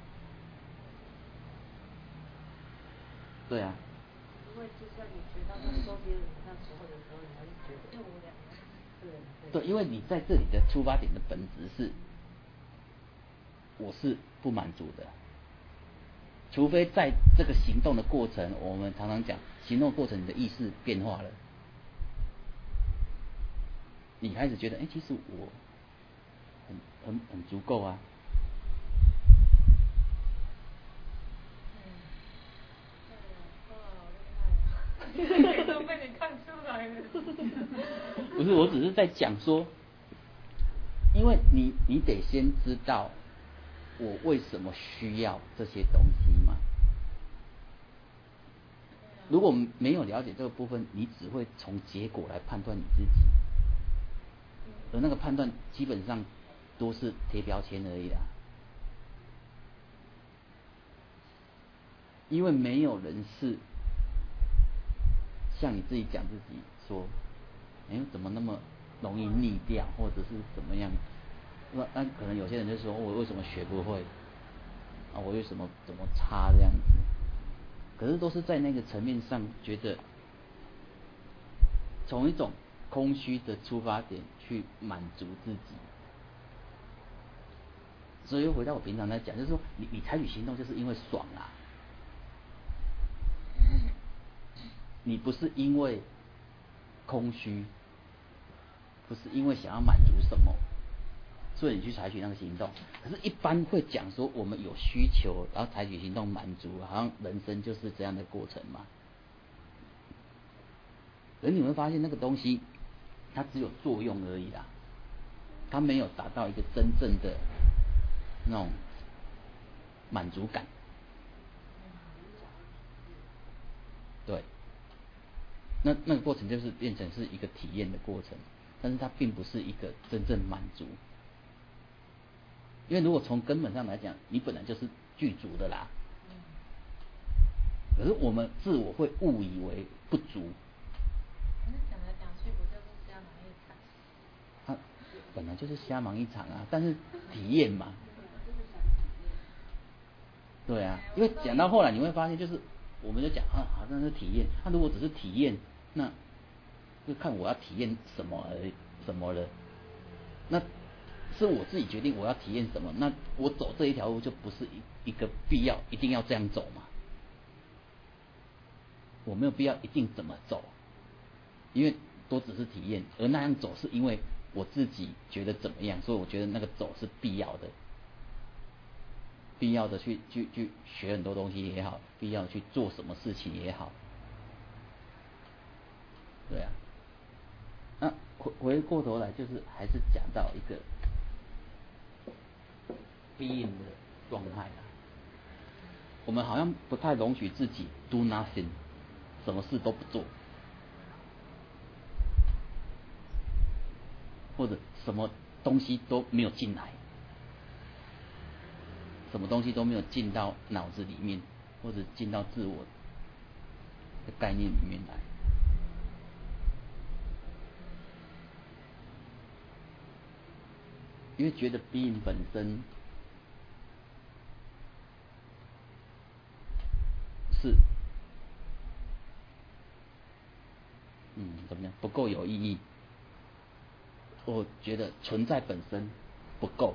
对啊。 因为就算你学到那么多别人那时候的时候，你还是觉得又无聊。对。 对，因为你在这里的出发点的本质是，我是不满足的。除非在这个行动的过程，我们常常讲，行动的过程你的意识变化了，你开始觉得，哎，其实我很很很足够啊。 都被你看出来了。 不是，我只是在讲说，因为你你得先知道我为什么需要这些东西嘛。如果没有了解这个部分，你只会从结果来判断你自己，而那个判断基本上都是贴标签而已啦。因为没有人是像你自己讲自己说，哎，怎么那么容易腻掉，或者是怎么样？那那可能有些人就说，我为什么学不会？啊，我为什么怎么差这样子？可是都是在那个层面上，觉得从一种空虚的出发点去满足自己。所以又回到我平常在讲，就是说，你你采取行动，就是因为爽啊。你不是因为空虚，不是因为想要满足什么，所以你去采取那个行动。可是，一般会讲说，我们有需求，然后采取行动满足，好像人生就是这样的过程嘛。而你会发现，那个东西它只有作用而已啦，它没有达到一个真正的那种满足感。对。那那个过程就是变成是一个体验的过程，但是它并不是一个真正满足。因为如果从根本上来讲，你本来就是具足的啦。可是我们自我会误以为不足。 可是讲来讲去不就是瞎忙一场？ 它本来就是瞎忙一场啊，但是体验嘛。对啊，因为讲到后来你会发现，就是我们就讲啊，好像是体验。那、啊、如果只是体验，那就看我要体验什么而已，什么了。那是我自己决定我要体验什么，那我走这一条路就不是一一个必要一定要这样走嘛。我没有必要一定怎么走，因为都只是体验，而那样走是因为我自己觉得怎么样，所以我觉得那个走是必要的。必要的去去去学很多东西也好，必要的去做什么事情也好，对啊。那回回过头来，就是还是讲到一个 being 的状态啊。我们好像不太容许自己 do nothing， 什么事都不做，或者什么东西都没有进来，什么东西都没有进到脑子里面，或者进到自我的概念里面来。因为觉得 being 本身是，嗯，怎么样？不够有意义。我觉得存在本身不够。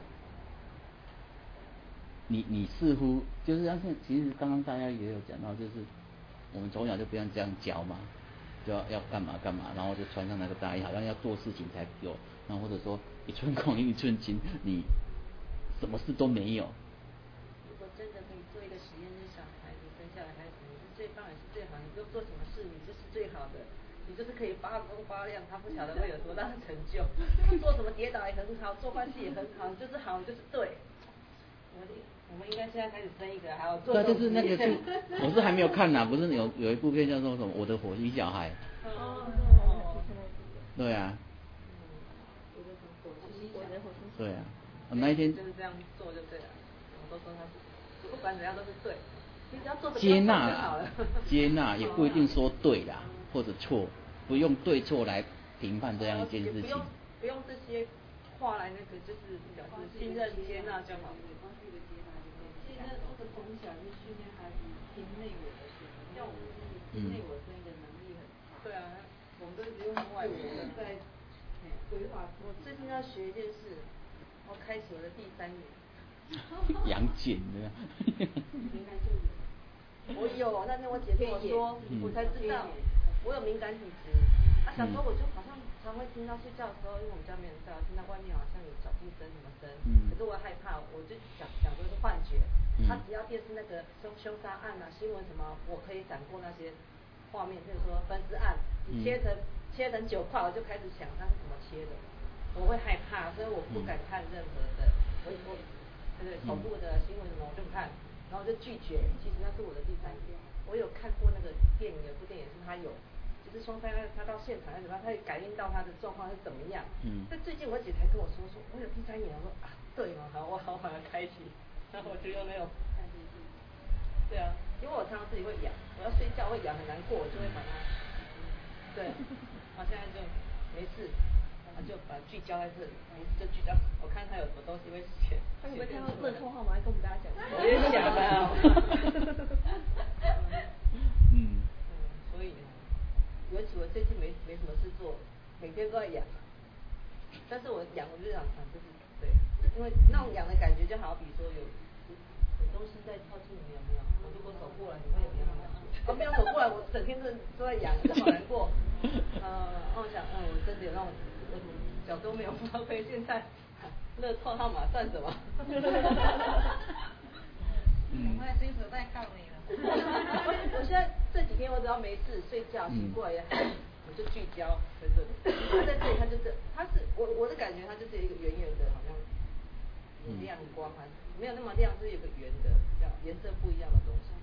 你你似乎就是像是，其实刚刚大家也有讲到，就是我们从小就不要这样教嘛，就要要干嘛干嘛，然后就穿上那个大衣，好像要做事情才有，然后或者说一寸光阴一寸金，你什么事都没有。 如果真的可以做一个实验，就是小孩子生下来孩子，你是最棒也是最好，你不用做什么事，你就是最好的，你就是可以发光发亮，他不晓得会有多大的成就。做什么跌倒也很好，做坏事也很好，就是好就是对。我我们应该现在开始生一个，还要做。 对，就是那个是，我是还没有看呐、啊，不是有有一部片叫做什么《我的火星小孩》。 哦。 对啊。 我的火星小孩。 对啊，我那一天。 就是这样做就对了，我都说他是，不管怎样都是对，你只要做接纳啦，接纳也不一定说对啦或者错，不用对错来评判这样一件事情。 不用不用这些话来那个，就是表示信任接纳就好了。 现在这个从小就训练孩子听内我的声音，像我们自己听内我声音的能力很强。 对啊，我们都是用外我的在规划。我最近要学一件事，我开启我的第三眼。 杨戬的。 应该就有。 我有，那天我姐跟我说，我才知道我有敏感体质。啊，小时候我就好像常会听到睡觉的时候，因为我们家没人在，听到外面好像有脚步声什么声， 嗯、 可是我害怕，我就想想说是幻觉。嗯、他只要电视那个凶凶杀案啊、新闻什么，我可以闪过那些画面，譬如说分尸案，切成、嗯、切成九块，我就开始想它是怎么切的，我会害怕，所以我不敢看任何的，我我对恐怖的新闻什么我就不看，然后就拒绝。其实那是我的第三眼，我有看过那个电影，有部电影是他有。就是凶杀案，他到现场怎么样，他也感应到他的状况是怎么样。嗯。但最近我姐才跟我说，说我有第三眼，我说啊，对吗？好，我好好的开启，然后我就用那种。对啊，因为我常常自己会痒，我要睡觉会痒很难过，我就会把它。对。好，现在就没事，然后就把聚焦在这里，没事就聚焦。我看他有什么东西会写。 他会不会看到乐透号码，跟我们大家讲？ 我也想啊。 嗯。 所以。尤其我最近没没什么事做，每天都在痒，但是我痒我就想啊，就是对，因为那种痒的感觉就好比说有有东西在靠近你，有没有？我如果走过来，你会有没有感觉？我没有走过来，我整天都都在痒，就好难过。呃，我想，嗯，我真的有让我我脚都没有发挥，现在乐透号码算什么？ 嗯，我的薪水在靠你了。 我现在这几天我只要没事睡觉醒过来也好，我就聚焦在这里。他在这里，他就这，他是我我的感觉，他就是一个圆圆的，好像有亮光，还没有那么亮，是有个圆的，叫颜色不一样的东西。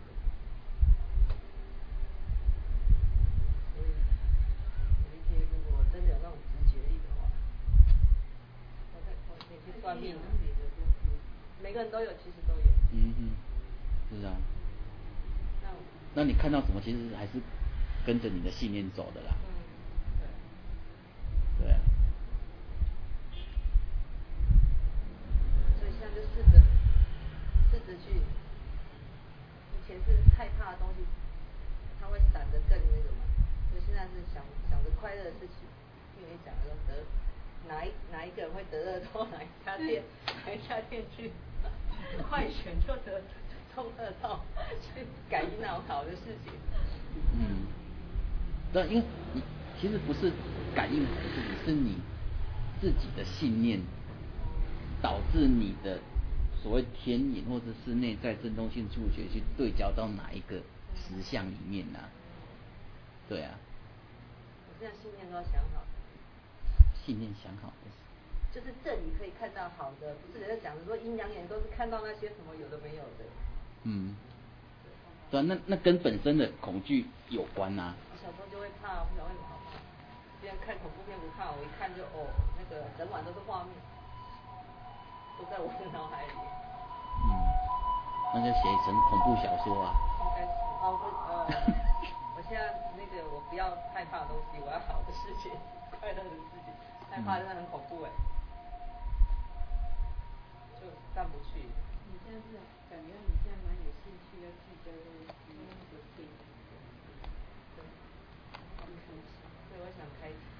所以有一天如果真的有那种直觉力的话，我再我可以去算命了。每个人都有，其实都有。 嗯嗯，是啊。那你看到什么，其实还是跟着你的信念走的啦。 嗯， 对。对啊。 所以现在就试着，试着去，以前是害怕的东西，它会闪得更那个嘛。所以现在是想想着快乐的事情，因为讲说得哪一哪一个人会得乐透，哪一家店哪一家店去快选就得。中乐透去感应那种好的事情。 嗯，对，因为你其实不是感应好的事情，是你自己的信念导致你的所谓天眼或者是内在振动性触觉去对焦到哪一个实相里面啊？对啊。 我现在信念都要想好。 信念想好的。 就是这里可以看到好的，不是人家讲的说阴阳眼都是看到那些什么有的没有的。 嗯，对啊，那那跟本身的恐惧有关呐、啊。 我小时候就会怕，不晓得为什么好怕。别人看恐怖片不怕，我一看就哦，那个整晚都是画面， 都在我的脑海里。 嗯，那就写成恐怖小说啊。 应该是哦，我呃，我现在那个我不要害怕的东西，我要好的事情，快乐的事情，害怕真的很恐怖哎，就上不去。 你现在是感觉你现在蛮有兴趣要聚焦这个的背景。 对，对，我想开启。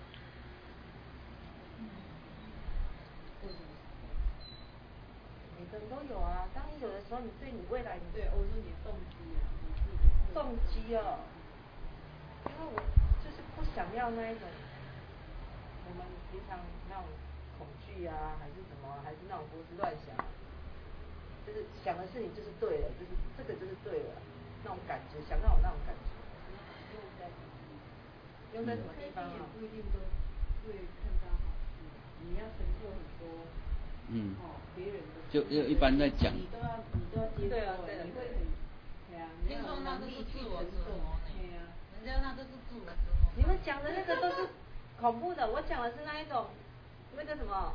为什么？每个人都有啊。当你有的时候，你对你未来， 对，我说你动机啊，你自己的动机哦。因为我就是不想要那一种，我们平常那种恐惧啊，还是什么，还是那种胡思乱想，就是想的事情就是对了，就是这个就是对了，那种感觉，想要有那种感觉。 用在用在什么地方啊？ 不一定都会看到好处，你要承受很多。 嗯。 哦，别人的。 就就一般在讲。 你都要你都要接受。 对啊，对啊。 你会很，对啊，你要有能力去承受。对啊。 人家那都是自我折磨。 你们讲的那个都是恐怖的，我讲的是那一种，那个什么，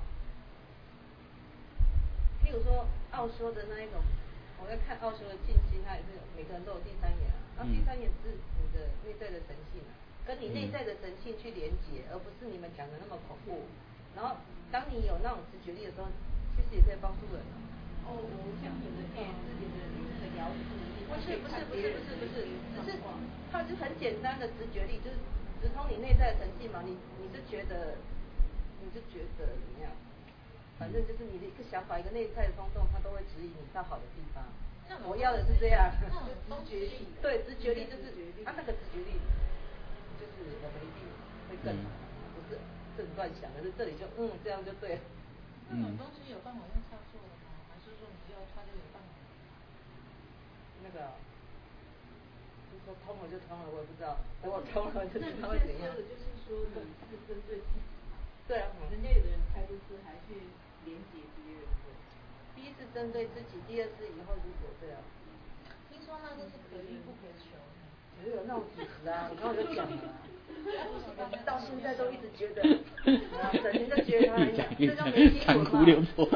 譬如说奥修的那一种，我在看奥修的静心，他也是每个人都有第三眼啊，那、嗯、第三眼是你的内在的神性啊，跟你内在的神性去连结，而不是你们讲的那么恐怖。然后当你有那种直觉力的时候，其实也可以帮助人啊。 哦，我讲有的也是有的有的疗愈能力。 不是不是不是不是不是，只是它就很简单的直觉力，就是直通你内在的神性嘛。你你是觉得，你是觉得怎么样？反正就是你的一个想法，一个内在的冲动，它都会指引你到好的地方。我要的是这样。 直觉力。 对，直觉力就是啊，那个直觉力，就是我们一定会更好，不是正乱想，可是这里就嗯这样就对了。 那种东西有办法用操作的吗？还是说你要它就有办法？ 那个，就说通了就通了，我也不知道。等我通了就知道会怎样。 那你现在说的就是说你是针对自己嘛？ 对啊。 人家有的人态度是还去连接别人的。 第一是针对自己，第二是以后如果这样。 听说那个是可遇不可求。 也有那种体质啊，我刚刚就讲了、啊。到现在都一直觉得，啊，整天就觉得他很这叫没新闻嘛。 残酷流婆。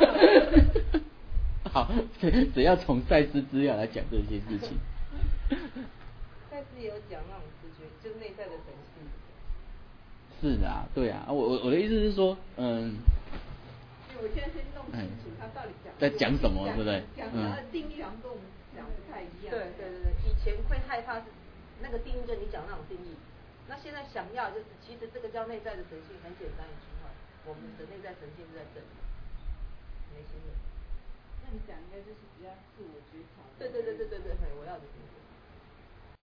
好，只要从赛斯资料来讲这些事情。 赛斯也有讲那种直觉，就是内在的神性。 是啊，对啊，我我我的意思是说，嗯。 因为我现在先弄清楚他到底讲在讲什么，对不对？ 讲他的定义好像跟我们讲不太一样。 对对对对，以前会害怕是那个定义，就你讲那种定义。那现在想要就是，其实这个叫内在的神性，很简单一句话，我们的内在神性是在这里，没新的。 那你讲应该就是比较自我觉察。 对对对对对对，我要的是这个。